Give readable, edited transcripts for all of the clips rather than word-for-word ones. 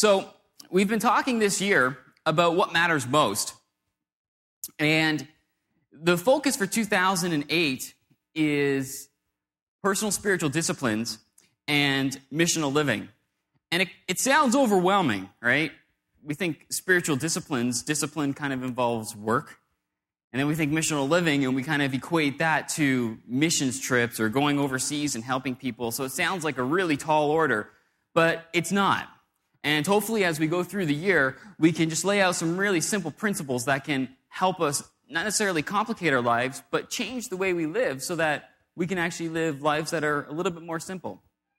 So we've been talking this year about what matters most. And the focus for 2008 is personal spiritual disciplines and missional living. And it sounds overwhelming, right? We think spiritual discipline kind of involves work. And then we think missional living, and we kind of equate that to missions trips or going overseas and helping people. So it sounds like a really tall order, but it's not. And hopefully as we go through the year, we can just lay out some really simple principles that can help us not necessarily complicate our lives, but change the way we live so that we can actually live lives that are a little bit more simple.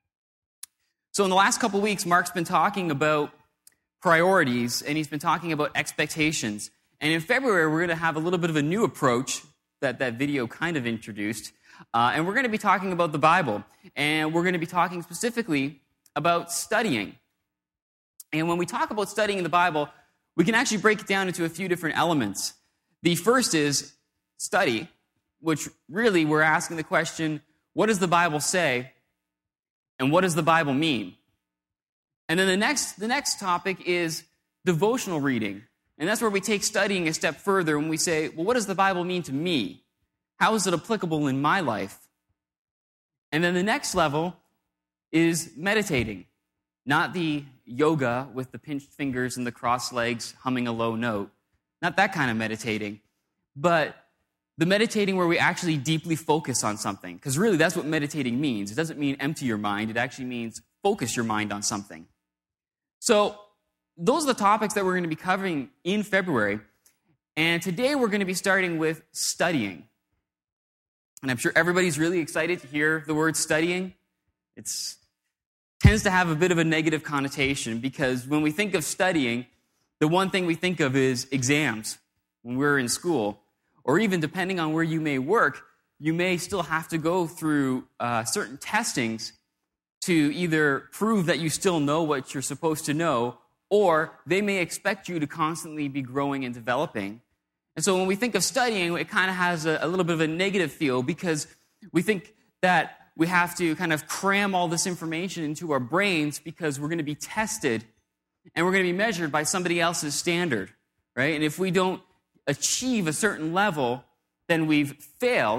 So in the last couple weeks, Mark's been talking about priorities, and he's been talking about expectations. And in February, we're going to have a little bit of a new approach that video kind of introduced. And we're going to be talking about the Bible. And we're going to be talking specifically about studying. And when we talk about studying the Bible, we can actually break it down into a few different elements. The first is study, which really we're asking the question, what does the Bible say? And what does the Bible mean? And then the next topic is devotional reading. And that's where we take studying a step further and we say, well, what does the Bible mean to me? How is it applicable in my life? And then the next level is meditating. Not the yoga with the pinched fingers and the crossed legs humming a low note. Not that kind of meditating. But the meditating where we actually deeply focus on something. Because really that's what meditating means. It doesn't mean empty your mind. It actually means focus your mind on something. So those are the topics that we're going to be covering in February. And today we're going to be starting with studying. And I'm sure everybody's really excited to hear the word studying. It tends to have a bit of a negative connotation because when we think of studying, the one thing we think of is exams when we're in school. Or even depending on where you may work, you may still have to go through certain testings to either prove that you still know what you're supposed to know, or they may expect you to constantly be growing and developing. And so when we think of studying, it kind of has a little bit of a negative feel because we think that we have to kind of cram all this information into our brains because we're going to be tested and we're going to be measured by somebody else's standard, right? And if we don't achieve a certain level, then we've failed.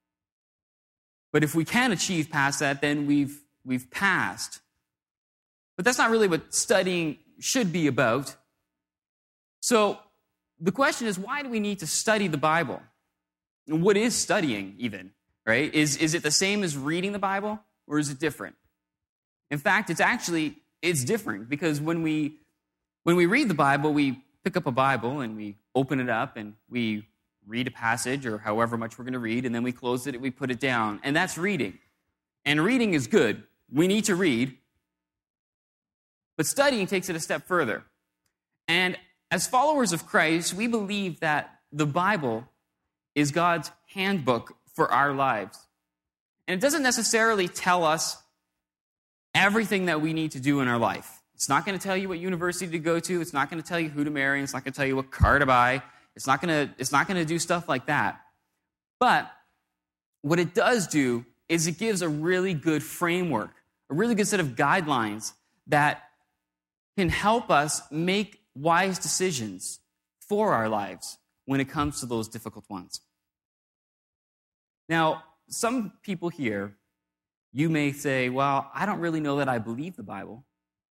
But if we can achieve past that, then we've passed. But that's not really what studying should be about. So the question is, why do we need to study the Bible? And what is studying even, right? Is it the same as reading the Bible, or is it different? In fact, it's different because when we read the Bible, we pick up a Bible and we open it up and we read a passage or however much we're going to read, and then we close it and we put it down. And that's reading. And reading is good. We need to read. But studying takes it a step further. And as followers of Christ, we believe that the Bible is God's handbook for our lives. And it doesn't necessarily tell us everything that we need to do in our life. It's not going to tell you what university to go to. It's not going to tell you who to marry. It's not going to tell you what car to buy. It's not going to do stuff like that. But what it does do is it gives a really good framework, a really good set of guidelines that can help us make wise decisions for our lives when it comes to those difficult ones. Now, some people here, you may say, well, I don't really know that I believe the Bible.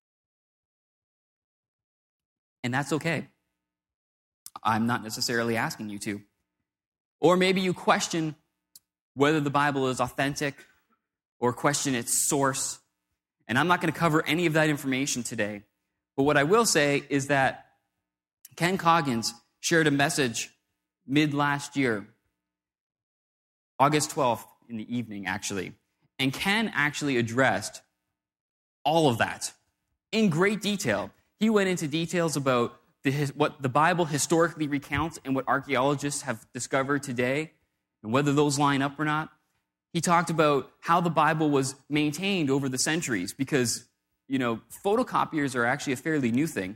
And that's okay. I'm not necessarily asking you to. Or maybe you question whether the Bible is authentic or question its source. And I'm not going to cover any of that information today. But what I will say is that Ken Coggins shared a message mid-last year, August 12th in the evening, actually. And Ken actually addressed all of that in great detail. He went into details about what the Bible historically recounts and what archaeologists have discovered today, and whether those line up or not. He talked about how the Bible was maintained over the centuries because, photocopiers are actually a fairly new thing.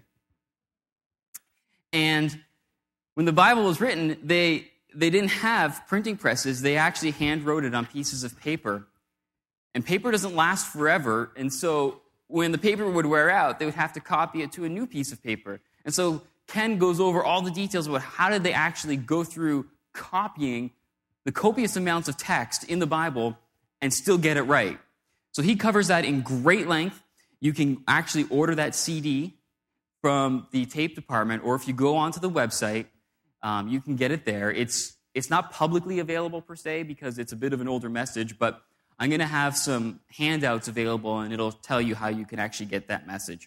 And when the Bible was written, they didn't have printing presses. They actually hand wrote it on pieces of paper. And paper doesn't last forever, and so when the paper would wear out, they would have to copy it to a new piece of paper. And so Ken goes over all the details about how did they actually go through copying the copious amounts of text in the Bible and still get it right. So he covers that in great length. You can actually order that CD from the tape department, or if you go onto the website, you can get it there. It's not publicly available per se because it's a bit of an older message, but I'm going to have some handouts available, and it'll tell you how you can actually get that message.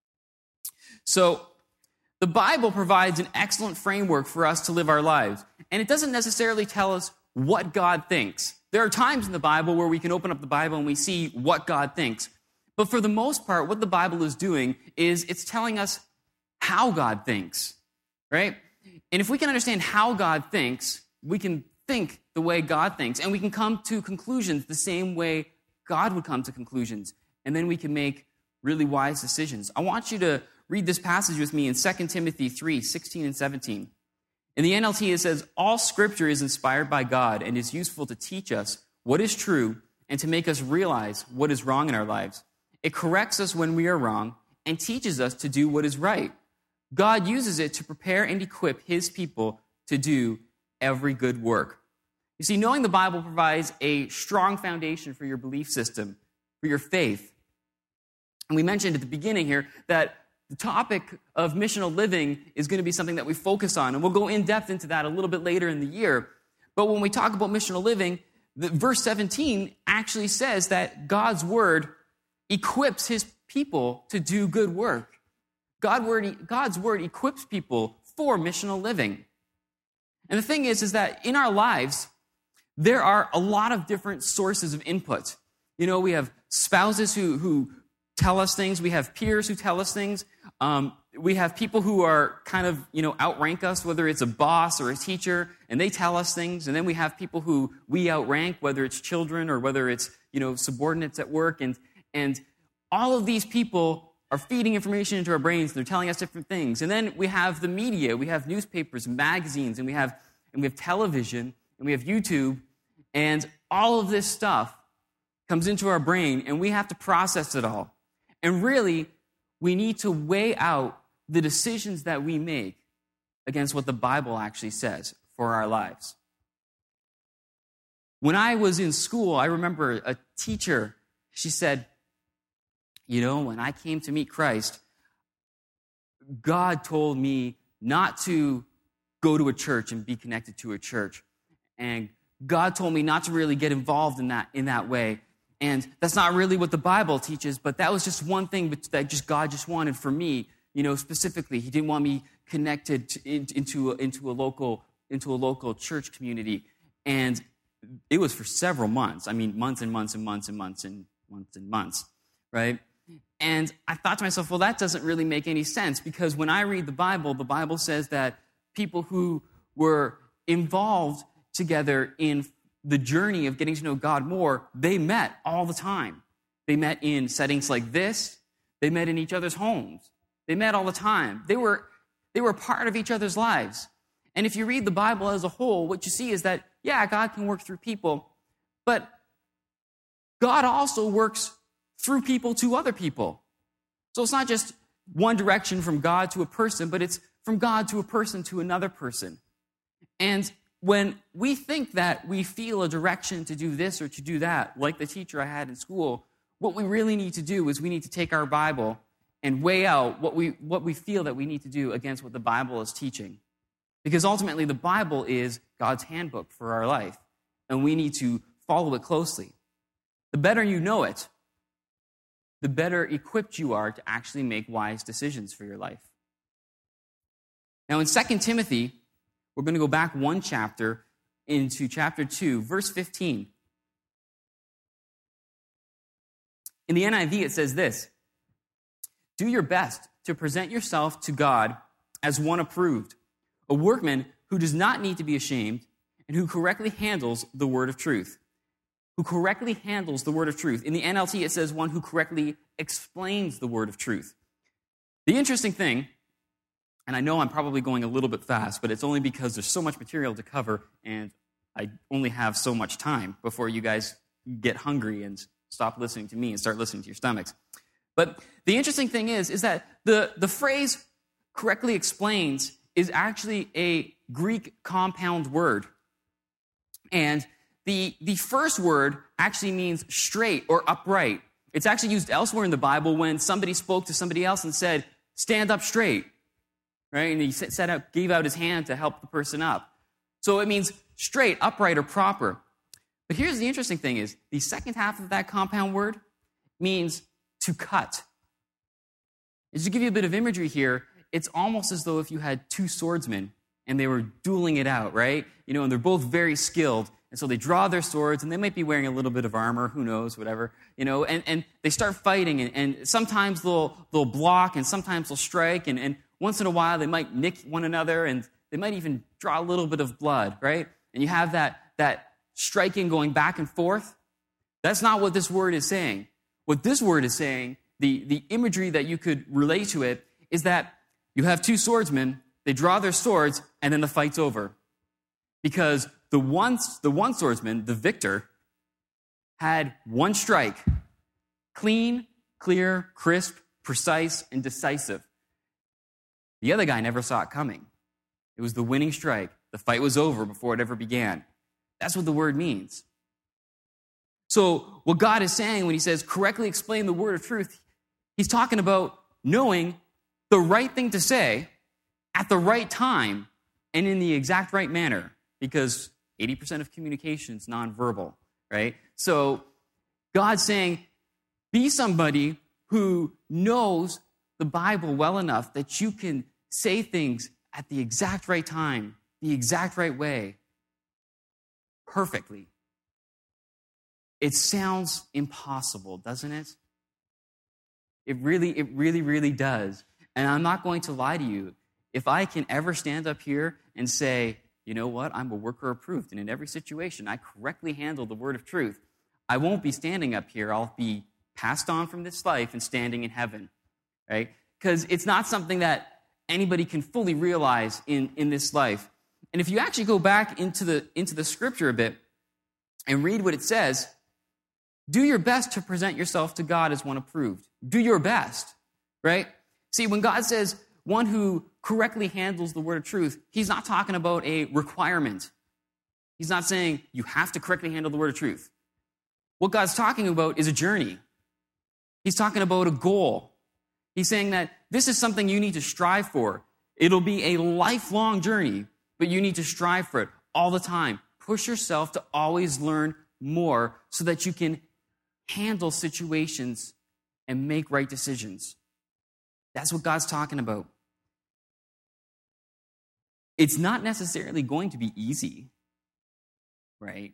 So the Bible provides an excellent framework for us to live our lives, and it doesn't necessarily tell us what God thinks. There are times in the Bible where we can open up the Bible and we see what God thinks. But for the most part, what the Bible is doing is it's telling us how God thinks, right? And if we can understand how God thinks, we can think the way God thinks, and we can come to conclusions the same way God would come to conclusions, and then we can make really wise decisions. I want you to read this passage with me in 2 Timothy 3, 16 and 17. In the NLT, it says, "All Scripture is inspired by God and is useful to teach us what is true and to make us realize what is wrong in our lives. It corrects us when we are wrong and teaches us to do what is right. God uses it to prepare and equip His people to do every good work." You see, knowing the Bible provides a strong foundation for your belief system, for your faith. And we mentioned at the beginning here that the topic of missional living is going to be something that we focus on, and we'll go in depth into that a little bit later in the year. But when we talk about missional living, verse 17 actually says that God's word equips His people to do good work. God's word equips people for missional living. And the thing is that in our lives, there are a lot of different sources of input. You know, we have spouses who tell us things. We have peers who tell us things. We have people who are kind of, outrank us, whether it's a boss or a teacher, and they tell us things. And then we have people who we outrank, whether it's children or whether it's, subordinates at work. And all of these people are feeding information into our brains. They're telling us different things. And then we have the media. We have newspapers, magazines, and we have television, and we have YouTube. And all of this stuff comes into our brain, and we have to process it all. And really, we need to weigh out the decisions that we make against what the Bible actually says for our lives. When I was in school, I remember a teacher, she said, when I came to meet Christ, God told me not to go to a church and be connected to a church. And God told me not to really get involved in that way. And that's not really what the Bible teaches, but that was just one thing that God just wanted for me, specifically. He didn't want me connected into a local church community. And it was for several months. I mean, months and months and months and months and months and months, right? And I thought to myself, well, that doesn't really make any sense, because when I read the Bible says that people who were involved together in the journey of getting to know God more, they met all the time. They met in settings like this. They met in each other's homes. They met all the time. They were part of each other's lives. And if you read the Bible as a whole, what you see is that, God can work through people, but God also works through people to other people. So it's not just one direction from God to a person, but it's from God to a person to another person. And when we think that we feel a direction to do this or to do that, like the teacher I had in school, what we really need to do is we need to take our Bible and weigh out what we feel that we need to do against what the Bible is teaching. Because ultimately, the Bible is God's handbook for our life, and we need to follow it closely. The better you know it, the better equipped you are to actually make wise decisions for your life. Now, in 2 Timothy, we're going to go back one chapter into chapter 2, verse 15. In the NIV, it says this: "Do your best to present yourself to God as one approved, a workman who does not need to be ashamed, and who correctly handles the word of truth." Who correctly handles the word of truth. In the NLT, it says one who correctly explains the word of truth. The interesting thing, and I know I'm probably going a little bit fast, but it's only because there's so much material to cover, and I only have so much time before you guys get hungry and stop listening to me and start listening to your stomachs. But the interesting thing is that the phrase correctly explains is actually a Greek compound word. And the first word actually means straight or upright. It's actually used elsewhere in the Bible when somebody spoke to somebody else and said, stand up straight, right? And he gave out his hand to help the person up. So it means straight, upright, or proper. But here's the interesting thing is the second half of that compound word means to cut. Just to give you a bit of imagery here, it's almost as though if you had two swordsmen and they were dueling it out, right? And they're both very skilled. And so they draw their swords, and they might be wearing a little bit of armor, who knows, whatever, and they start fighting, and sometimes they'll block, and sometimes they'll strike, and once in a while they might nick one another, and they might even draw a little bit of blood, right? And you have that striking going back and forth. That's not what this word is saying. What this word is saying, the imagery that you could relate to it, is that you have two swordsmen, they draw their swords, and then the fight's over. Because the one swordsman, the victor, had one strike. Clean, clear, crisp, precise, and decisive. The other guy never saw it coming. It was the winning strike. The fight was over before it ever began. That's what the word means. So what God is saying when he says, correctly explain the word of truth, he's talking about knowing the right thing to say at the right time and in the exact right manner. Because 80% of communication is nonverbal, right? So God's saying, be somebody who knows the Bible well enough that you can say things at the exact right time, the exact right way, perfectly. It sounds impossible, doesn't it? It really does. And I'm not going to lie to you. If I can ever stand up here and say, you know what, I'm a worker approved, and in every situation I correctly handle the word of truth, I won't be standing up here. I'll be passed on from this life and standing in heaven, right? Because it's not something that anybody can fully realize in this life. And if you actually go back into the scripture a bit and read what it says, do your best to present yourself to God as one approved. Do your best, right? See, when God says one who correctly handles the word of truth, he's not talking about a requirement. He's not saying you have to correctly handle the word of truth. What God's talking about is a journey. He's talking about a goal. He's saying that this is something you need to strive for. It'll be a lifelong journey, but you need to strive for it all the time. Push yourself to always learn more so that you can handle situations and make right decisions. That's what God's talking about. It's not necessarily going to be easy, right?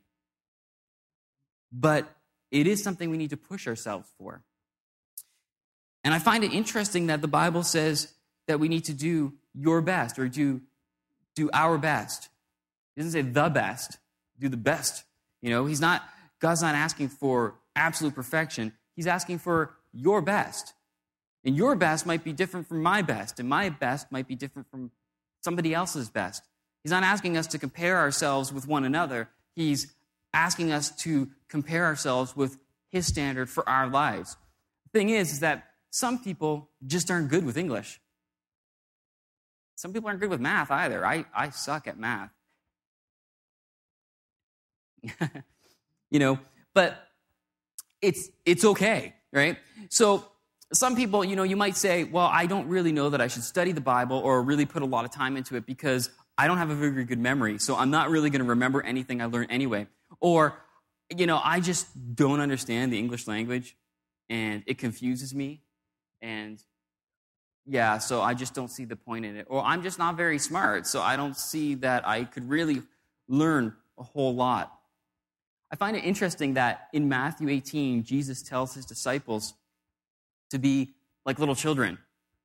But it is something we need to push ourselves for. And I find it interesting that the Bible says that we need to do your best or do our best. It doesn't say the best, do the best. God's not asking for absolute perfection. He's asking for your best. And your best might be different from my best, and my best might be different from somebody else's best. He's not asking us to compare ourselves with one another. He's asking us to compare ourselves with his standard for our lives. The thing is that some people just aren't good with English. Some people aren't good with math either. I suck at math. But it's okay, right? So some people, you might say, well, I don't really know that I should study the Bible or really put a lot of time into it because I don't have a very good memory, so I'm not really going to remember anything I learned anyway. Or, I just don't understand the English language, and it confuses me, and so I just don't see the point in it. Or I'm just not very smart, so I don't see that I could really learn a whole lot. I find it interesting that in Matthew 18, Jesus tells his disciples to be like little children,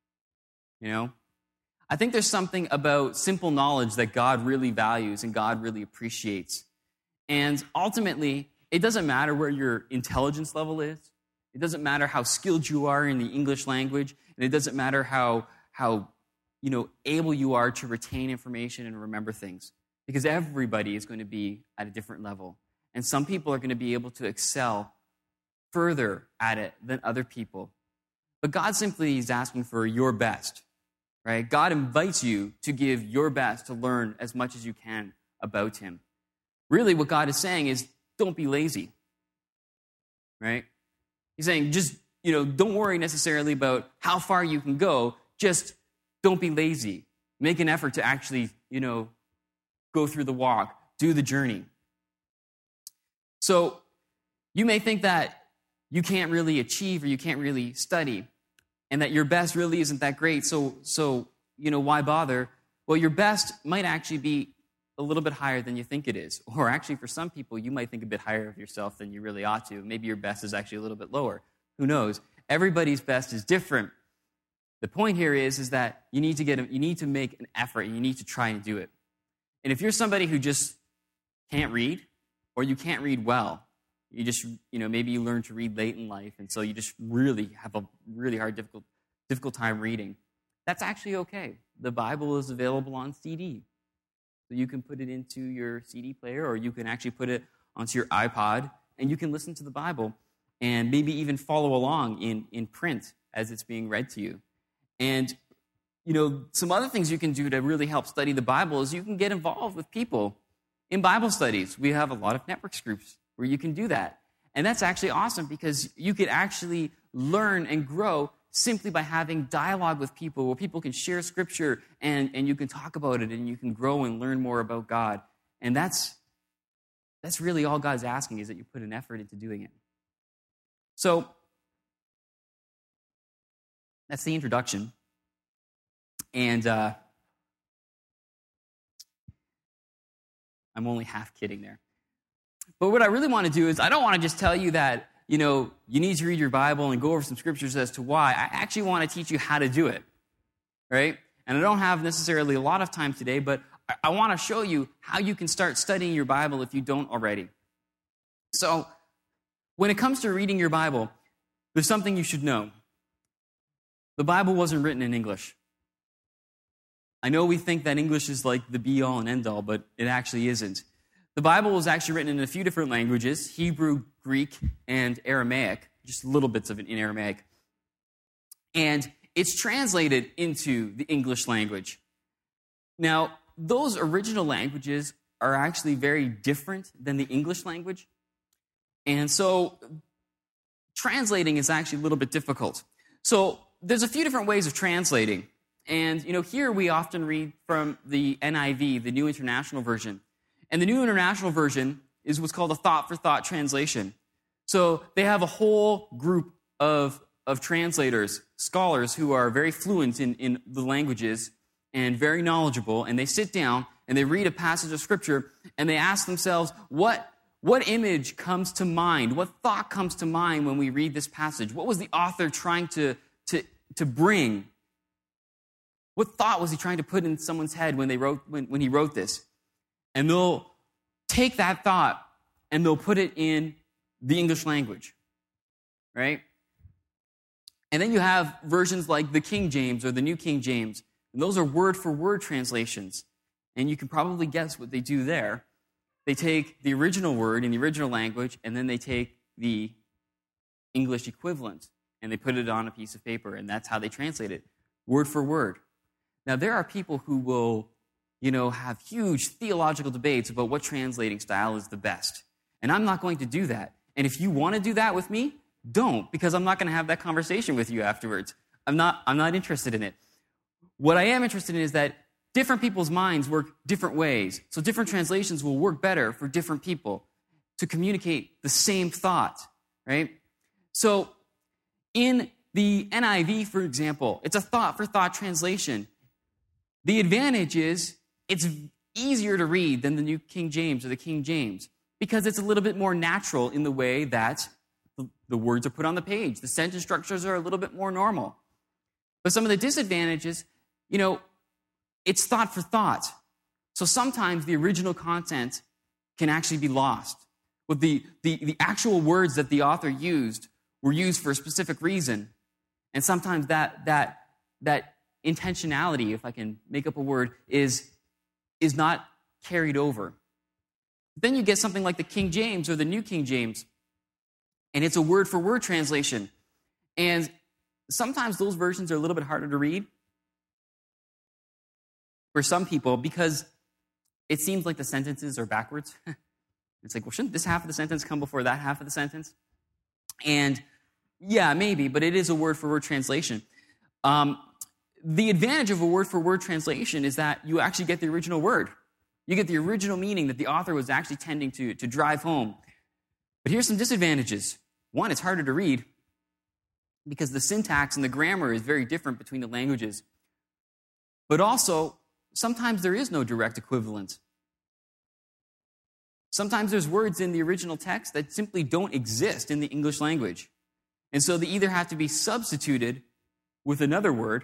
I think there's something about simple knowledge that God really values and God really appreciates. And ultimately, it doesn't matter where your intelligence level is. It doesn't matter how skilled you are in the English language. And it doesn't matter how able you are to retain information and remember things. Because everybody is going to be at a different level. And some people are going to be able to excel further at it than other people. But God simply is asking for your best, right? God invites you to give your best to learn as much as you can about him. Really, what God is saying is, don't be lazy, right? He's saying, just, don't worry necessarily about how far you can go. Just don't be lazy. Make an effort to actually, go through the walk, do the journey. So you may think that you can't really achieve or you can't really study and that your best really isn't that great. So why bother? Well, your best might actually be a little bit higher than you think it is. Or actually, for some people, you might think a bit higher of yourself than you really ought to. Maybe your best is actually a little bit lower. Who knows? Everybody's best is different. The point here is that you need to make an effort. You need to try and do it. And if you're somebody who just can't read, or you can't read well, you just, maybe you learn to read late in life, and so you just really have a really hard, difficult time reading, that's actually okay. The Bible is available on CD. So you can put it into your CD player, or you can actually put it onto your iPod, and you can listen to the Bible and maybe even follow along in print as it's being read to you. And, some other things you can do to really help study the Bible is you can get involved with people in Bible studies. We have a lot of networks groups where you can do that. And that's actually awesome because you could actually learn and grow simply by having dialogue with people where people can share Scripture and you can talk about it and you can grow and learn more about God. And that's really all God's asking, is that you put an effort into doing it. So that's the introduction. And I'm only half kidding there. But what I really want to do is I don't want to just tell you that, you need to read your Bible and go over some scriptures as to why. I actually want to teach you how to do it, right? And I don't have necessarily a lot of time today, but I want to show you how you can start studying your Bible if you don't already. So when it comes to reading your Bible, there's something you should know. The Bible wasn't written in English. I know we think that English is like the be-all and end-all, but it actually isn't. The Bible was actually written in a few different languages: Hebrew, Greek, and Aramaic, just little bits of it in Aramaic. And it's translated into the English language. Now, those original languages are actually very different than the English language. And so translating is actually a little bit difficult. So there's a few different ways of translating. And, here we often read from the NIV, the New International Version. And the New International Version is what's called a thought-for-thought translation. So they have a whole group of translators, scholars who are very fluent in the languages and very knowledgeable, and they sit down and they read a passage of Scripture and they ask themselves, what image comes to mind? What thought comes to mind when we read this passage? What was the author trying to bring? What thought was he trying to put in someone's head when he wrote this? And they'll take that thought and they'll put it in the English language, right? And then you have versions like the King James or the New King James, and those are word-for-word translations. And you can probably guess what they do there. They take the original word in the original language, and then they take the English equivalent, and they put it on a piece of paper, and that's how they translate it, word for word. Now, there are people who will, have huge theological debates about what translating style is the best. And I'm not going to do that. And if you want to do that with me, don't, because I'm not going to have that conversation with you afterwards. I'm not interested in it. What I am interested in is that different people's minds work different ways. So different translations will work better for different people to communicate the same thought, right? So in the NIV, for example, it's a thought-for-thought translation. The advantage is it's easier to read than the New King James or the King James because it's a little bit more natural in the way that the words are put on the page. The sentence structures are a little bit more normal. But some of the disadvantages, it's thought for thought. So sometimes the original content can actually be lost. With the actual words that the author used were used for a specific reason. And sometimes that intentionality, if I can make up a word, is not carried over. Then you get something like the King James or the New King James, and it's a word-for-word translation. And sometimes those versions are a little bit harder to read for some people because it seems like the sentences are backwards. It's like, well, shouldn't this half of the sentence come before that half of the sentence? And yeah, maybe, but it is a word-for-word translation. The advantage of a word-for-word translation is that you actually get the original word. You get the original meaning that the author was actually tending to drive home. But here's some disadvantages. One, it's harder to read because the syntax and the grammar is very different between the languages. But also, sometimes there is no direct equivalent. Sometimes there's words in the original text that simply don't exist in the English language. And so they either have to be substituted with another word,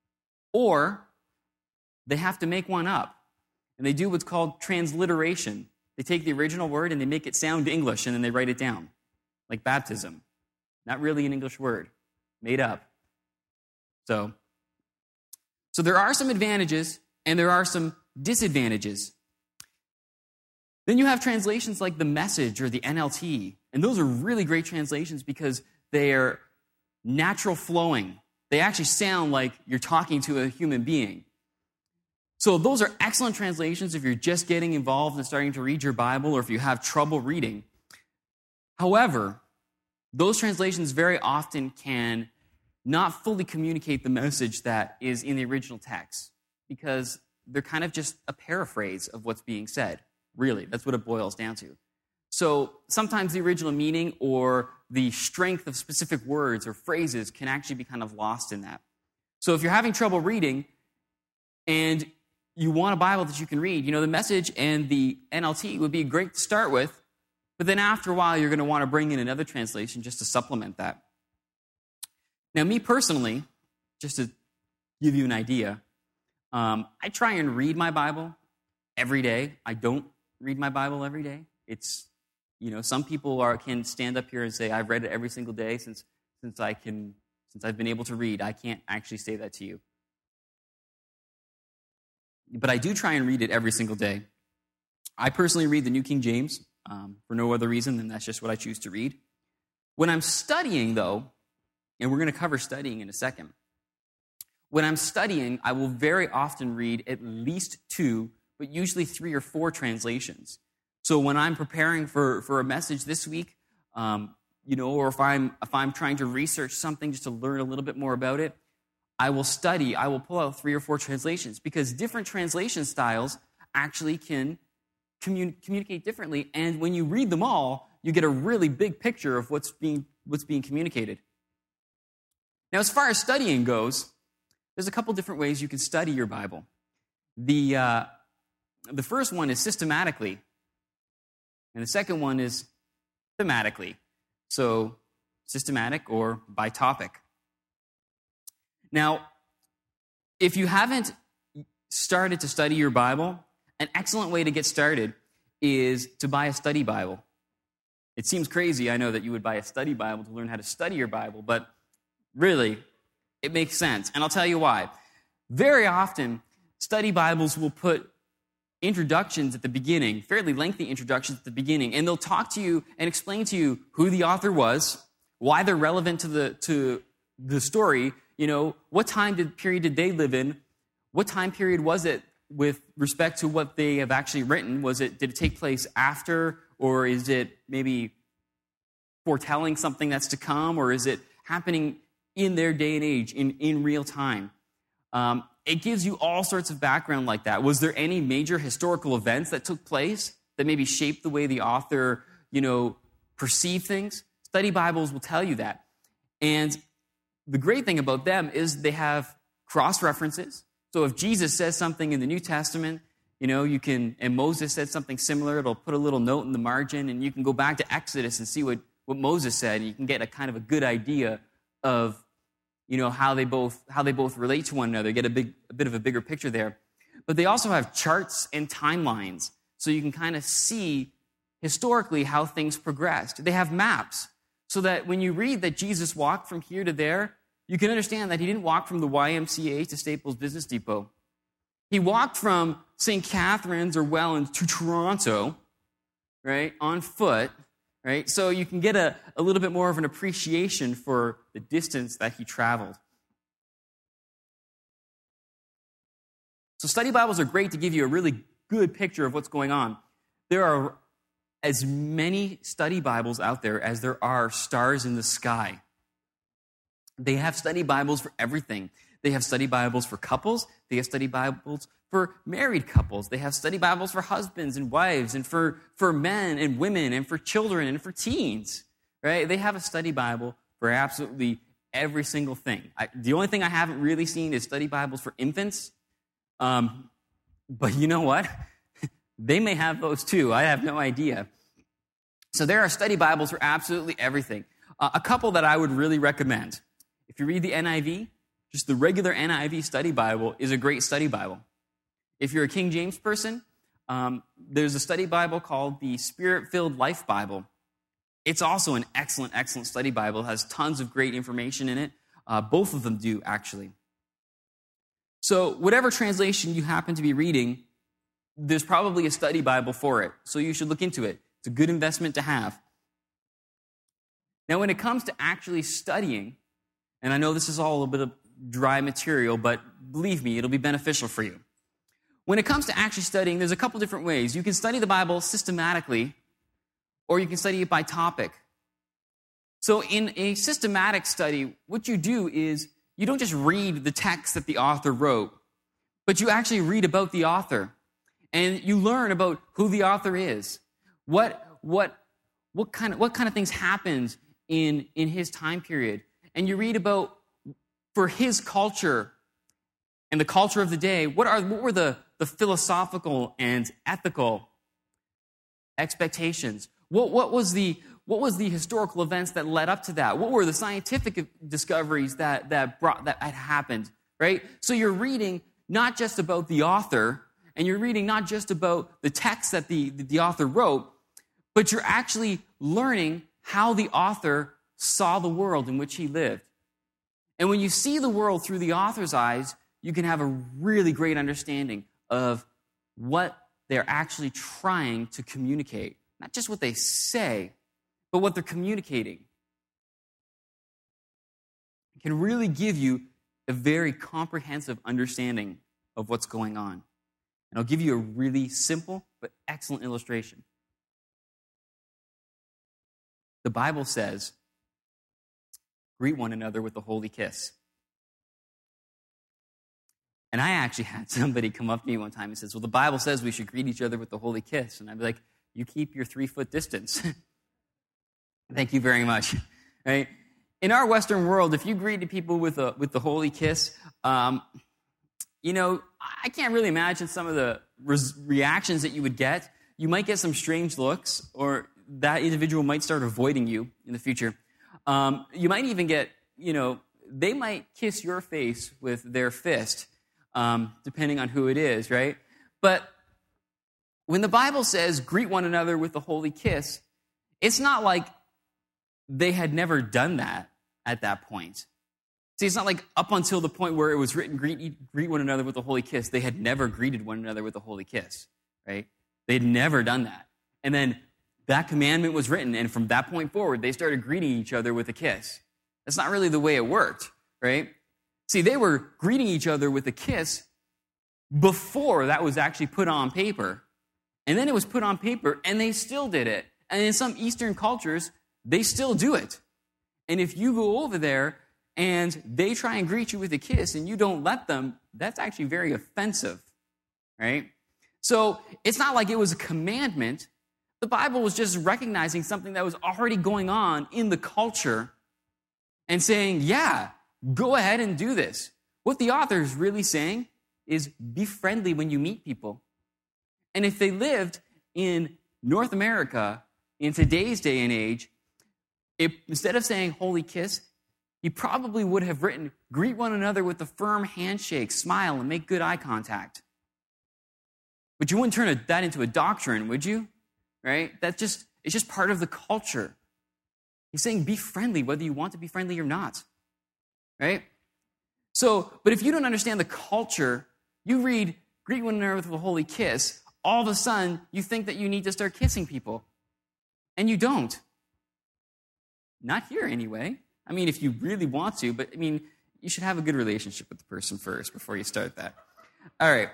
or they have to make one up. And they do what's called transliteration. They take the original word and they make it sound English, and then they write it down, like baptism. Not really an English word, made up. So there are some advantages, and there are some disadvantages. Then you have translations like the Message or the NLT, and those are really great translations because they are natural flowing. They actually sound like you're talking to a human being. So those are excellent translations if you're just getting involved and starting to read your Bible or if you have trouble reading. However, those translations very often can not fully communicate the message that is in the original text because they're kind of just a paraphrase of what's being said. Really, that's what it boils down to. So sometimes the original meaning or the strength of specific words or phrases can actually be kind of lost in that. So if you're having trouble reading and you want a Bible that you can read, the Message and the NLT would be great to start with, but then after a while you're going to want to bring in another translation just to supplement that. Now, me personally, just to give you an idea, I try and read my Bible every day. I don't read my Bible every day. It's, some people can stand up here and say, I've read it every single day since I've been able to read. I can't actually say that to you. But I do try and read it every single day. I personally read the New King James for no other reason than that's just what I choose to read. When I'm studying, though, and we're going to cover studying in a second, when I'm studying, I will very often read at least 2, but usually 3 or 4 translations. So when I'm preparing for a message this week, or if I'm trying to research something just to learn a little bit more about it, I will pull out 3 or 4 translations because different translation styles actually can communicate differently. And when you read them all, you get a really big picture of what's being communicated. Now, as far as studying goes, there's a couple different ways you can study your Bible. The first one is systematically, and the second one is thematically. So, systematic or by topic. Now, if you haven't started to study your Bible, an excellent way to get started is to buy a study Bible. It seems crazy, I know, that you would buy a study Bible to learn how to study your Bible, but really, it makes sense. And I'll tell you why. Very often, study Bibles will put introductions at the beginning, fairly lengthy introductions at the beginning, and they'll talk to you and explain to you who the author was, why they're relevant to the story, what period did they live in, what time period was it with respect to what they have actually written. Did it take place after, or is it maybe foretelling something that's to come, or is it happening in their day and age, in real time? It gives you all sorts of background like that. Was there any major historical events that took place that maybe shaped the way the author, perceived things? Study Bibles will tell you that. And the great thing about them is they have cross-references. So if Jesus says something in the New Testament, and Moses said something similar, it'll put a little note in the margin, and you can go back to Exodus and see what Moses said, and you can get a kind of a good idea of how they both relate to one another, get a bit of a bigger picture there. But they also have charts and timelines, so you can kind of see historically how things progressed. They have maps, so that when you read that Jesus walked from here to there, you can understand that he didn't walk from the YMCA to Staples Business Depot. He walked from St. Catharines or Welland to Toronto, right, on foot, right? So you can get a little bit more of an appreciation for the distance that he traveled. So study Bibles are great to give you a really good picture of what's going on. There are as many study Bibles out there as there are stars in the sky. They have study Bibles for everything. They have study Bibles for couples. They have study Bibles for married couples. They have study Bibles for husbands and wives and for men and women and for children and for teens, right? They have a study Bible for absolutely every single thing. The only thing I haven't really seen is study Bibles for infants. But you know what? They may have those too. I have no idea. So there are study Bibles for absolutely everything. A couple that I would really recommend. If you read the NIV, just the regular NIV study Bible is a great study Bible. If you're a King James person, there's a study Bible called the Spirit-Filled Life Bible. It's also an excellent, excellent study Bible. It has tons of great information in it. Both of them do, actually. So whatever translation you happen to be reading, there's probably a study Bible for it. So you should look into it. It's a good investment to have. Now, when it comes to actually studying, and I know this is all a little bit of dry material, but believe me, it'll be beneficial for you. When it comes to actually studying, there's a couple different ways. You can study the Bible systematically, or you can study it by topic. So in a systematic study, what you do is you don't just read the text that the author wrote, but you actually read about the author. And you learn about who the author is. What kind of things happened in his time period. And you read about, for his culture and the culture of the day, what were the philosophical and ethical expectations? What was the historical events that led up to that? What were the scientific discoveries that had happened, right? So you're reading not just about the author, and you're reading not just about the text that the author wrote, but you're actually learning how the author saw the world in which he lived. And when you see the world through the author's eyes, you can have a really great understanding of what they're actually trying to communicate. Not just what they say, but what they're communicating. It can really give you a very comprehensive understanding of what's going on. And I'll give you a really simple but excellent illustration. The Bible says, greet one another with a holy kiss. And I actually had somebody come up to me one time and says, well, the Bible says we should greet each other with a holy kiss. And I'd be like, you keep your 3-foot distance. Thank you very much. Right? In our Western world, if you greeted people with the holy kiss, I can't really imagine some of the reactions that you would get. You might get some strange looks, or that individual might start avoiding you in the future. You might even get, they might kiss your face with their fist, depending on who it is, right? But when the Bible says greet one another with a holy kiss, it's not like they had never done that at that point. See, it's not like up until the point where it was written, greet one another with a holy kiss, they had never greeted one another with a holy kiss, right? They'd never done that. And then that commandment was written, and from that point forward, they started greeting each other with a kiss. That's not really the way it worked, right? See, they were greeting each other with a kiss before that was actually put on paper. And then it was put on paper, and they still did it. And in some Eastern cultures, they still do it. And if you go over there and they try and greet you with a kiss and you don't let them, that's actually very offensive, right? So it's not like it was a commandment. The Bible was just recognizing something that was already going on in the culture and saying, yeah, go ahead and do this. What the author is really saying is be friendly when you meet people. And if they lived in North America in today's day and age, instead of saying holy kiss, he probably would have written, greet one another with a firm handshake, smile, and make good eye contact. But you wouldn't turn that into a doctrine, would you? Right? It's just part of the culture. He's saying be friendly, whether you want to be friendly or not. Right? So, but if you don't understand the culture, you read, greet one another with a holy kiss, all of a sudden, you think that you need to start kissing people. And you don't. Not here anyway. I mean, if you really want to, but I mean, you should have a good relationship with the person first before you start that. All right.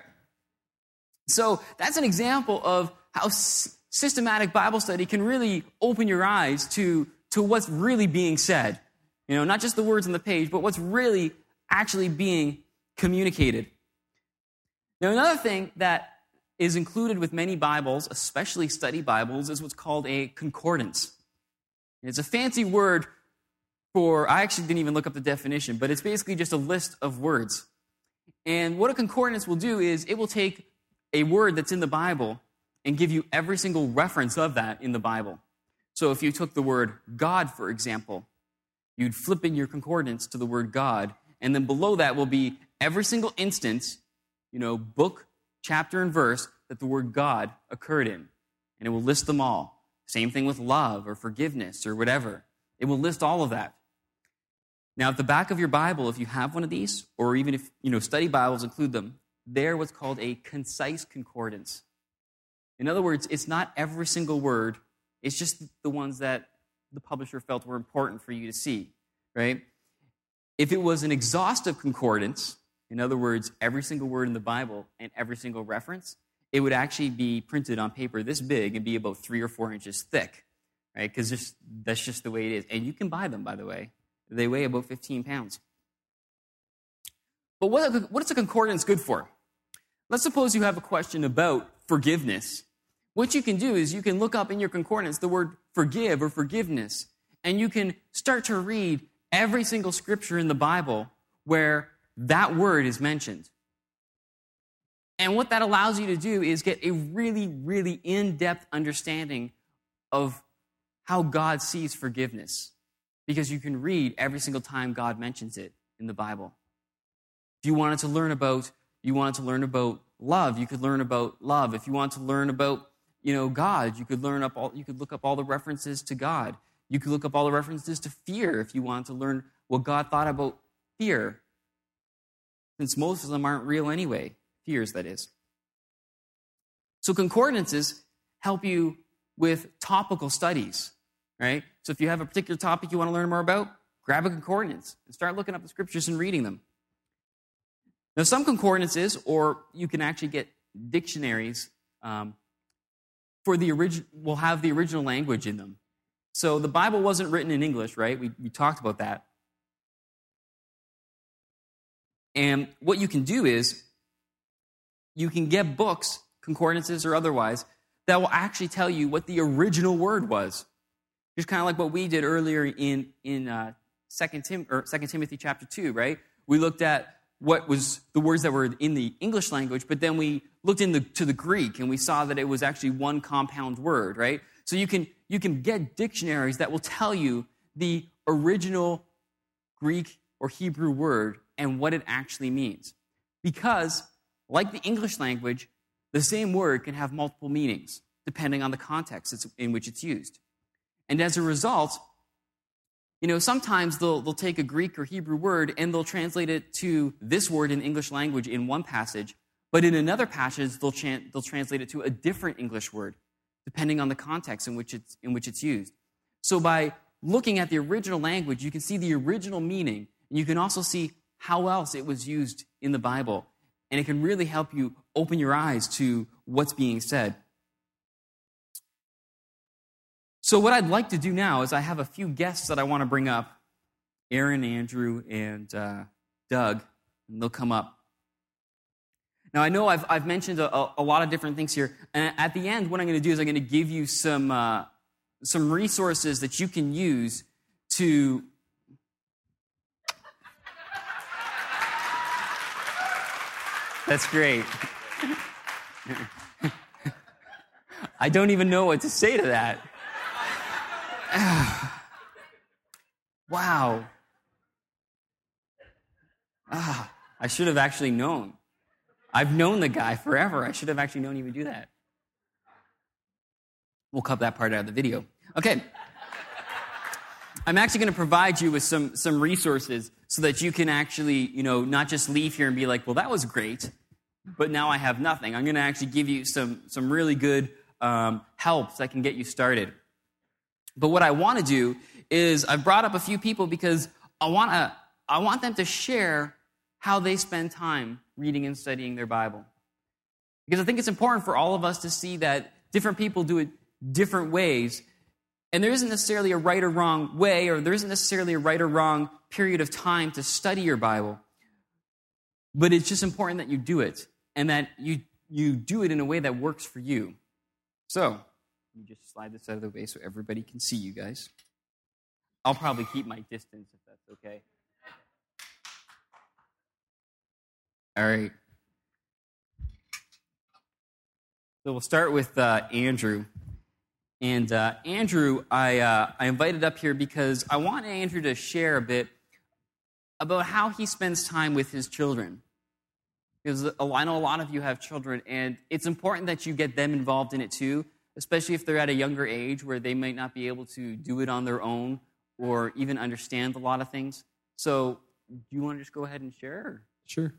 So that's an example of how systematic Bible study can really open your eyes to what's really being said. You know, not just the words on the page, but what's really actually being communicated. Now, another thing that is included with many Bibles, especially study Bibles, is what's called a concordance. It's a fancy word for, I actually didn't even look up the definition, but it's basically just a list of words. And what a concordance will do is it will take a word that's in the Bible and give you every single reference of that in the Bible. So if you took the word God, for example, you'd flip in your concordance to the word God, and then below that will be every single instance, book, chapter, and verse that the word God occurred in. And it will list them all. Same thing with love or forgiveness or whatever. It will list all of that. Now, at the back of your Bible, if you have one of these, or even if, study Bibles include them, they're what's called a concise concordance. In other words, it's not every single word. It's just the ones that the publisher felt were important for you to see, right? If it was an exhaustive concordance, in other words, every single word in the Bible and every single reference, it would actually be printed on paper this big and be about 3 or 4 inches thick, right? Because that's just the way it is. And you can buy them, by the way. They weigh about 15 pounds. But what is a concordance good for? Let's suppose you have a question about forgiveness. What you can do is you can look up in your concordance the word forgive or forgiveness, and you can start to read every single scripture in the Bible where that word is mentioned. And what that allows you to do is get a really, really in-depth understanding of how God sees forgiveness, because you can read every single time God mentions it in the Bible. If you wanted to learn about love, you could learn about love. If you want to learn about God, you could look up all the references to God. You could look up all the references to fear if you want to learn what God thought about fear, since most of them aren't real anyway. Fears, that is. So concordances help you with topical studies, right? So if you have a particular topic you want to learn more about, grab a concordance and start looking up the scriptures and reading them. Now, some concordances, or you can actually get dictionaries, will have the original language in them. So the Bible wasn't written in English, right? We talked about that. And what you can do is you can get books, concordances or otherwise, that will actually tell you what the original word was. Just kind of like what we did earlier in 2 Timothy chapter 2, right? We looked at what was the words that were in the English language, but then we looked to the Greek, and we saw that it was actually one compound word, right? So you can get dictionaries that will tell you the original Greek or Hebrew word and what it actually means. Because, like the English language, the same word can have multiple meanings, depending on the context in which it's used. And as a result, sometimes they'll take a Greek or Hebrew word and they'll translate it to this word in English language in one passage, but in another passage they'll translate it to a different English word, depending on the context in which it's used. So by looking at the original language, you can see the original meaning, and you can also see how else it was used in the Bible, and it can really help you open your eyes to what's being said. So what I'd like to do now is I have a few guests that I want to bring up, Aaron, Andrew, and Doug, and they'll come up. Now, I know I've mentioned a lot of different things here, and at the end, what I'm going to do is I'm going to give you some resources that you can use to... That's great. I don't even know what to say to that. Wow. I should have actually known. I've known the guy forever. I should have actually known he would do that. We'll cut that part out of the video. Okay. I'm actually going to provide you with some resources so that you can actually, not just leave here and be like, well, that was great, but now I have nothing. I'm going to actually give you some really good helps that can get you started. But what I want to do is I've brought up a few people because I want them to share how they spend time reading and studying their Bible. Because I think it's important for all of us to see that different people do it different ways, and there isn't necessarily a right or wrong way, or there isn't necessarily a right or wrong period of time to study your Bible. But it's just important that you do it, and that you do it in a way that works for you. So, let me just slide this out of the way so everybody can see you guys. I'll probably keep my distance if that's okay. All right. So we'll start with Andrew. And Andrew, I invited up here because I want Andrew to share a bit about how he spends time with his children. Because I know a lot of you have children, and it's important that you get them involved in it too, especially if they're at a younger age where they might not be able to do it on their own or even understand a lot of things. So do you want to just go ahead and share? Or? Sure.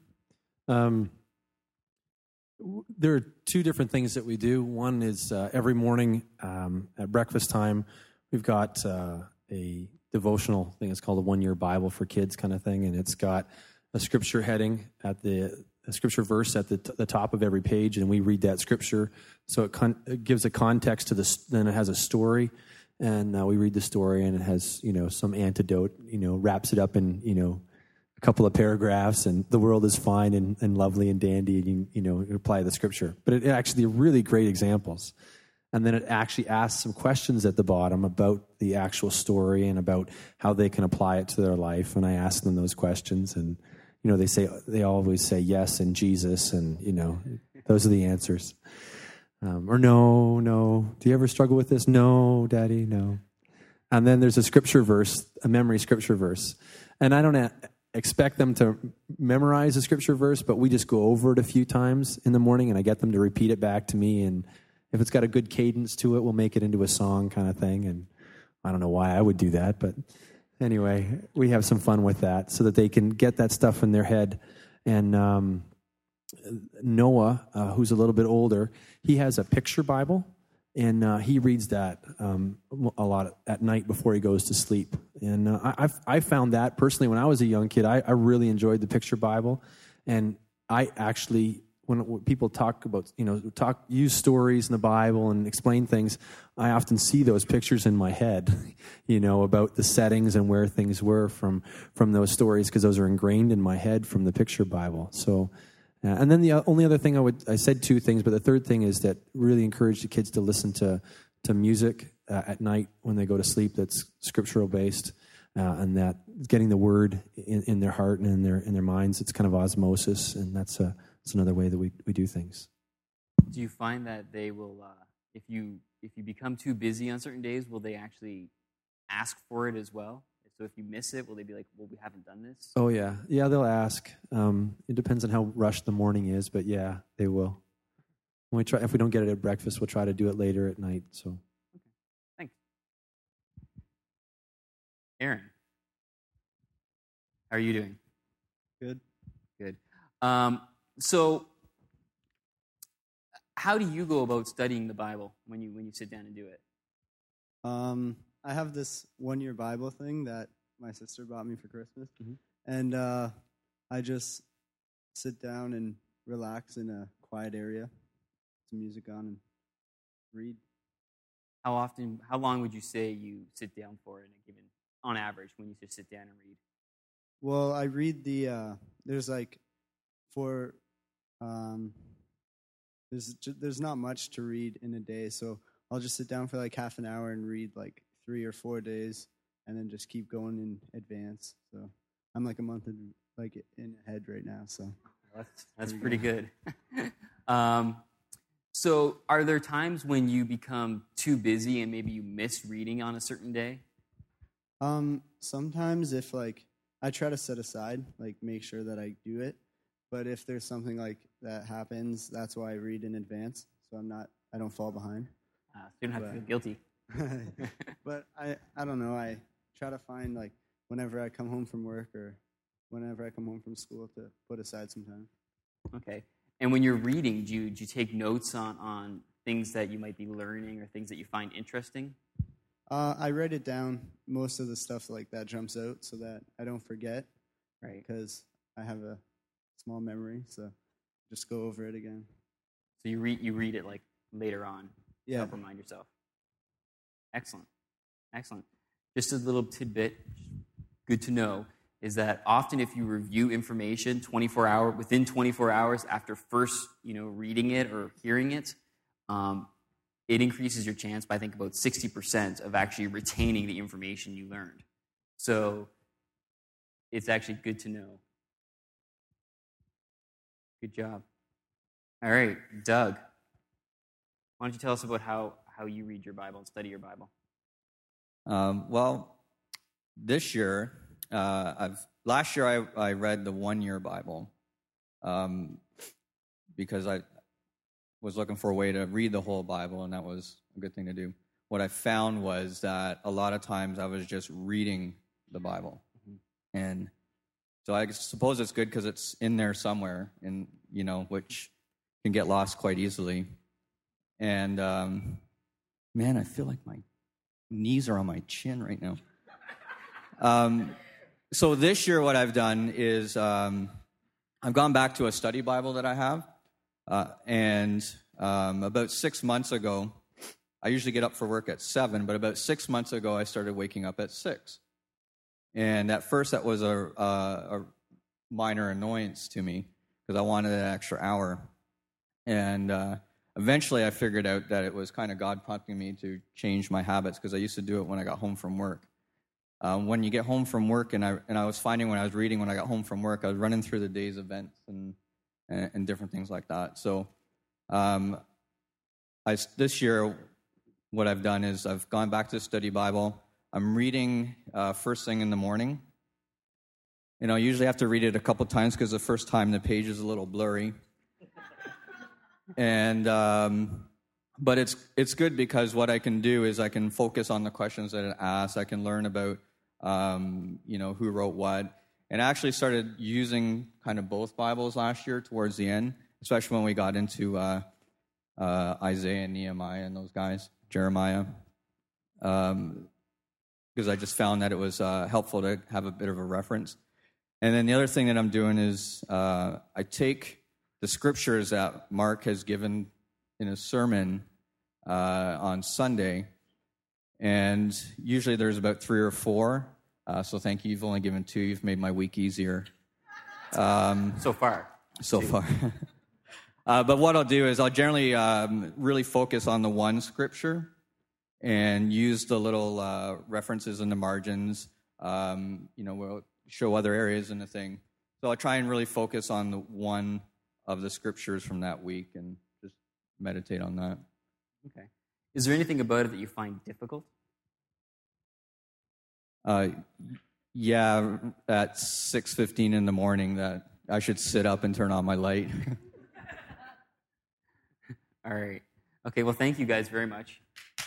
There are two different things that we do. One is every morning at breakfast time, we've got a devotional thing. It's called a 1 Year Bible for Kids kind of thing, and it's got a scripture heading a scripture verse at the top of every page, and we read that scripture. So it gives a context to this. Then it has a story, and we read the story, and it has some antidote. Wraps it up in a couple of paragraphs, and the world is fine and lovely and dandy, and you apply the scripture. But it actually really great examples. And then it actually asks some questions at the bottom about the actual story and about how they can apply it to their life. And I ask them those questions, and they always say yes and Jesus, and those are the answers. Or no. Do you ever struggle with this? No, Daddy, no. And then there's a scripture verse, a memory scripture verse, and I don't expect them to memorize a scripture verse, but we just go over it a few times in the morning, and I get them to repeat it back to me, and if it's got a good cadence to it, we'll make it into a song kind of thing. And I don't know why I would do that, but anyway, we have some fun with that so that they can get that stuff in their head. And Noah, who's a little bit older, he has a picture Bible, and he reads that a lot at night before he goes to sleep. And I found that personally when I was a young kid, I really enjoyed the picture Bible. And I actually, when people talk about, use stories in the Bible and explain things, I often see those pictures in my head, about the settings and where things were from those stories, because those are ingrained in my head from the picture Bible. So, and then the only other thing I said two things, but the third thing is that really encourage the kids to listen to music at night when they go to sleep that's scriptural based, and that getting the word in their heart and in their minds. It's kind of osmosis, and that's another way that we do things. Do you find that they will, if you become too busy on certain days, will they actually ask for it as well? So if you miss it, will they be like, well, we haven't done this? Oh, yeah. Yeah, they'll ask. It depends on how rushed the morning is, but yeah, they will. If we don't get it at breakfast, we'll try to do it later at night. So, okay. Thanks. Aaron, how are you doing? Good. Good. So, how do you go about studying the Bible when you sit down and do it? I have this 1 Year Bible thing that my sister bought me for Christmas, Mm-hmm. and I just sit down and relax in a quiet area, some music on, and read. How long would you say you sit down for in a given, on average, when you just sit down and read? Well, I read there's not much to read in a day, so I'll just sit down for like half an hour and read like 3 or 4 days, and then just keep going in advance. So I'm like a month in ahead right now. So that's pretty good. So are there times when you become too busy and maybe you miss reading on a certain day? Sometimes if I try to set aside, make sure that I do it. But if there's something like that happens, that's why I read in advance, so I don't fall behind. So you don't have to feel guilty. But I don't know. I try to find whenever I come home from work or whenever I come home from school to put aside some time. Okay. And when you're reading, do you take notes on things that you might be learning or things that you find interesting? I write it down. Most of the stuff like that jumps out so that I don't forget. Right. Because I have a small memory, so just go over it again. So you read it like later on. To Yeah. help remind yourself. Excellent. Just a little tidbit, good to know, is that often if you review information within 24 hours after first reading it or hearing it, it increases your chance by I think about 60% of actually retaining the information you learned. So it's actually good to know. Good job. All right, Doug, why don't you tell us about how you read your Bible and study your Bible? Well, this year, last year I read the 1 year Bible because I was looking for a way to read the whole Bible, and that was a good thing to do. What I found was that a lot of times I was just reading the Bible, and so I suppose it's good because it's in there somewhere, and which can get lost quite easily. And man, I feel like my knees are on my chin right now. So this year what I've done is I've gone back to a study Bible that I have. And about 6 months ago, I usually get up for work at 7, but about 6 months ago, I started waking up at 6. And at first, that was a minor annoyance to me because I wanted an extra hour. And eventually, I figured out that it was kind of God prompting me to change my habits because I used to do it when I got home from work. When you get home from work, and I was finding when I was reading when I got home from work, I was running through the day's events and different things like that. So this year, what I've done is I've gone back to the study Bible. I'm reading first thing in the morning. I usually have to read it a couple times because the first time the page is a little blurry. And but it's good because what I can do is I can focus on the questions that it asks. I can learn about who wrote what. And I actually started using kind of both Bibles last year towards the end, especially when we got into Isaiah and Nehemiah and those guys, Jeremiah, because I just found that it was helpful to have a bit of a reference. And then the other thing that I'm doing is I take the scriptures that Mark has given in his sermon on Sunday, and usually there's about 3 or 4. So thank you. You've only given 2. You've made my week easier. So far. But what I'll do is I'll generally really focus on the one scripture and use the little references in the margins. We'll show other areas in the thing. So I'll try and really focus on the one of the scriptures from that week and just meditate on that. Okay. Is there anything about it that you find difficult? Yeah, at 6:15 in the morning that I should sit up and turn on my light. All right. Okay, well, thank you guys very much.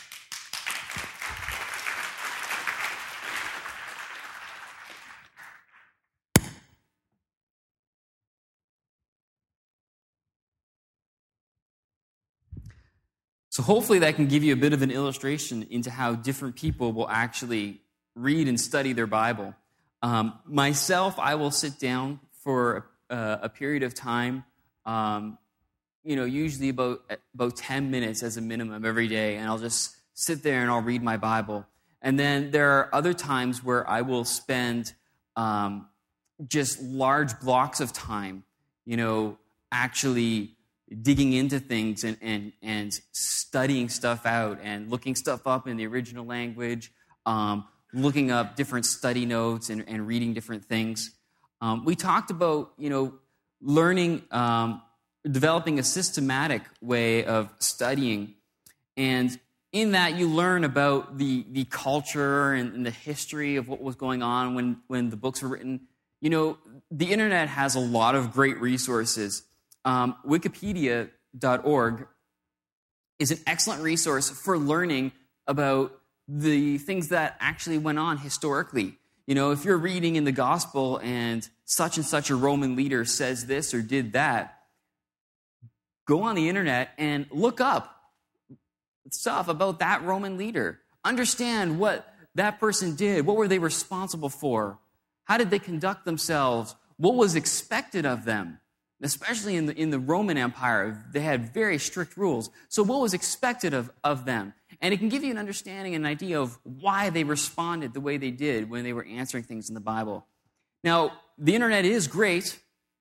So hopefully that can give you a bit of an illustration into how different people will actually read and study their Bible. Myself, I will sit down for a period of time, usually about 10 minutes as a minimum every day, and I'll just sit there and I'll read my Bible. And then there are other times where I will spend just large blocks of time, actually digging into things and studying stuff out and looking stuff up in the original language, looking up different study notes and reading different things. We talked about, learning, developing a systematic way of studying. And in that, you learn about the culture and the history of what was going on when the books were written. The internet has a lot of great resources. Wikipedia.org is an excellent resource for learning about the things that actually went on historically. If you're reading in the gospel and such a Roman leader says this or did that, go on the internet and look up stuff about that Roman leader. understand what that person did. What were they responsible for? How did they conduct themselves? What was expected of them? Especially in the Roman Empire, they had very strict rules. So what was expected of them? And it can give you an understanding and an idea of why they responded the way they did when they were answering things in the Bible. Now, the internet is great,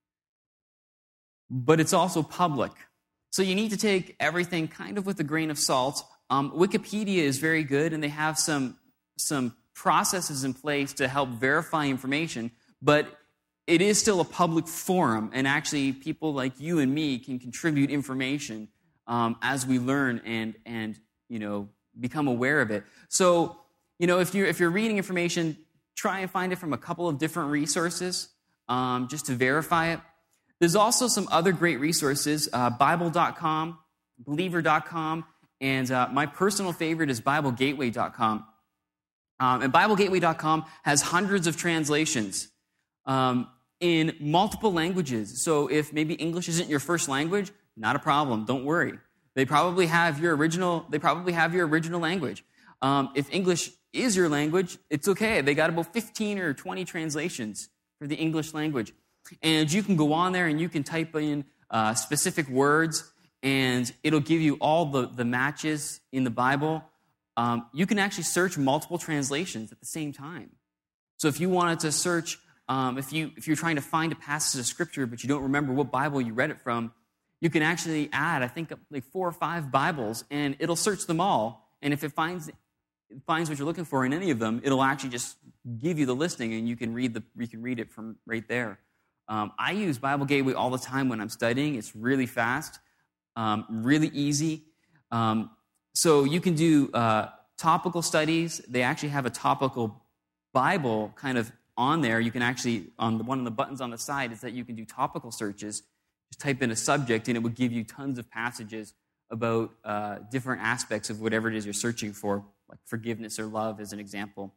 but it's also public. So you need to take everything kind of with a grain of salt. Wikipedia is very good, and they have some processes in place to help verify information, but it is still a public forum, and actually people like you and me can contribute information as we learn and become aware of it. So, if you're reading information, try and find it from a couple of different resources just to verify it. There's also some other great resources, Bible.com, Believer.com, and my personal favorite is BibleGateway.com. And BibleGateway.com has hundreds of translations in multiple languages. So if maybe English isn't your first language, not a problem. Don't worry. They probably have your original language. If English is your language, it's okay. They got about 15 or 20 translations for the English language. And you can go on there and you can type in specific words, and it'll give you all the matches in the Bible. You can actually search multiple translations at the same time. So if you wanted to search, if you're trying to find a passage of Scripture but you don't remember what Bible you read it from, you can actually add, I think, like 4 or 5 Bibles, and it'll search them all. And if it finds what you're looking for in any of them, it'll actually just give you the listing, and you can read it from right there. I use Bible Gateway all the time when I'm studying. It's really fast, really easy. So you can do topical studies. They actually have a topical Bible kind of on there. You can actually, one of the buttons on the side is that you can do topical searches. Just type in a subject, and it will give you tons of passages about different aspects of whatever it is you're searching for, like forgiveness or love as an example.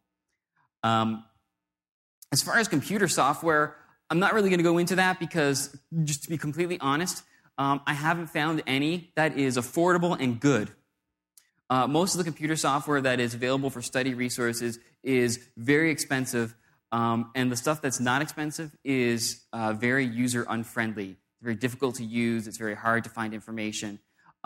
As far as computer software, I'm not really going to go into that because, just to be completely honest, I haven't found any that is affordable and good. Most of the computer software that is available for study resources is very expensive, and the stuff that's not expensive is very user-unfriendly. It's very difficult to use. It's very hard to find information.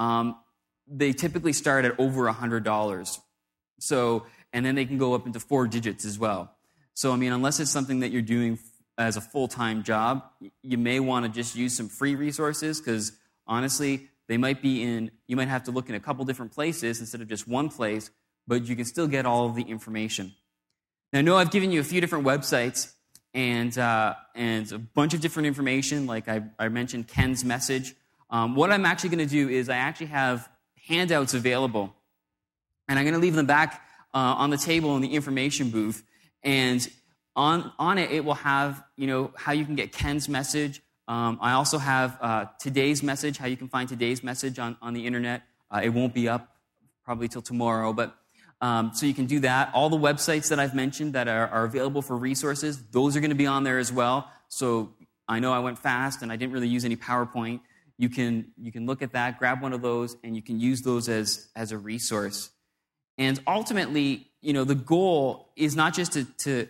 They typically start at over $100. So, and then they can go up into 4 digits as well. So, I mean, unless it's something that you're doing as a full-time job, you may want to just use some free resources because, honestly, you might have to look in a couple different places instead of just one place, but you can still get all of the information. Now, I know I've given you a few different websites and a bunch of different information, like I mentioned Ken's message. What I'm actually going to do is I actually have handouts available, and I'm going to leave them back on the table in the information booth, and on it will have, how you can get Ken's message. I also have today's message, how you can find today's message on the internet. It won't be up probably till tomorrow, but so you can do that. All the websites that I've mentioned that are available for resources, those are going to be on there as well. So I know I went fast and I didn't really use any PowerPoint. You can look at that, grab one of those, and you can use those as a resource. And ultimately, the goal is not just to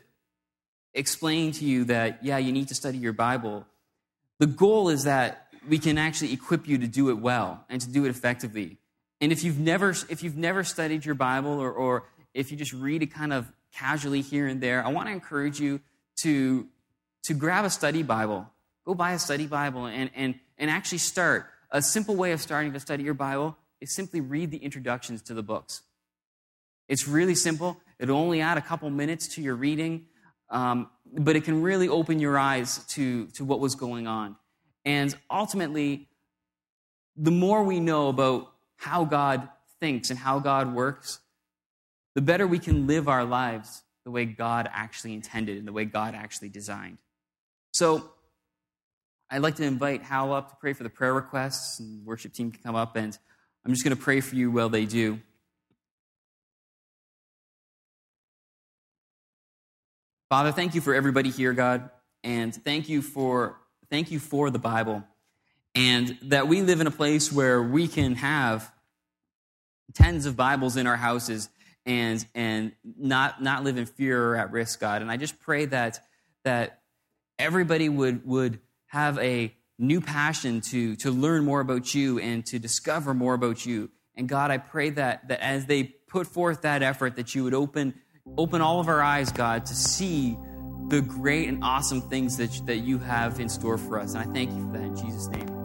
explain to you that, you need to study your Bible. The goal is that we can actually equip you to do it well and to do it effectively. And if you've never studied your Bible, or if you just read it kind of casually here and there, I want to encourage you to grab a study Bible. Go buy a study Bible and actually start. A simple way of starting to study your Bible is simply read the introductions to the books. It's really simple. It'll only add a couple minutes to your reading, but it can really open your eyes to what was going on. And ultimately, the more we know about how God thinks and how God works, the better we can live our lives the way God actually intended and the way God actually designed. So I'd like to invite Hal up to pray for the prayer requests, and the worship team can come up, and I'm just going to pray for you while they do. Father, thank you for everybody here, God, and thank you for the Bible, and that we live in a place where we can have tens of Bibles in our houses, and not live in fear or at risk, God. And I just pray that everybody would have a new passion to learn more about you and to discover more about you. And God, I pray that as they put forth that effort, that you would open all of our eyes, God, to see the great and awesome things that you have in store for us. And I thank you for that in Jesus' name.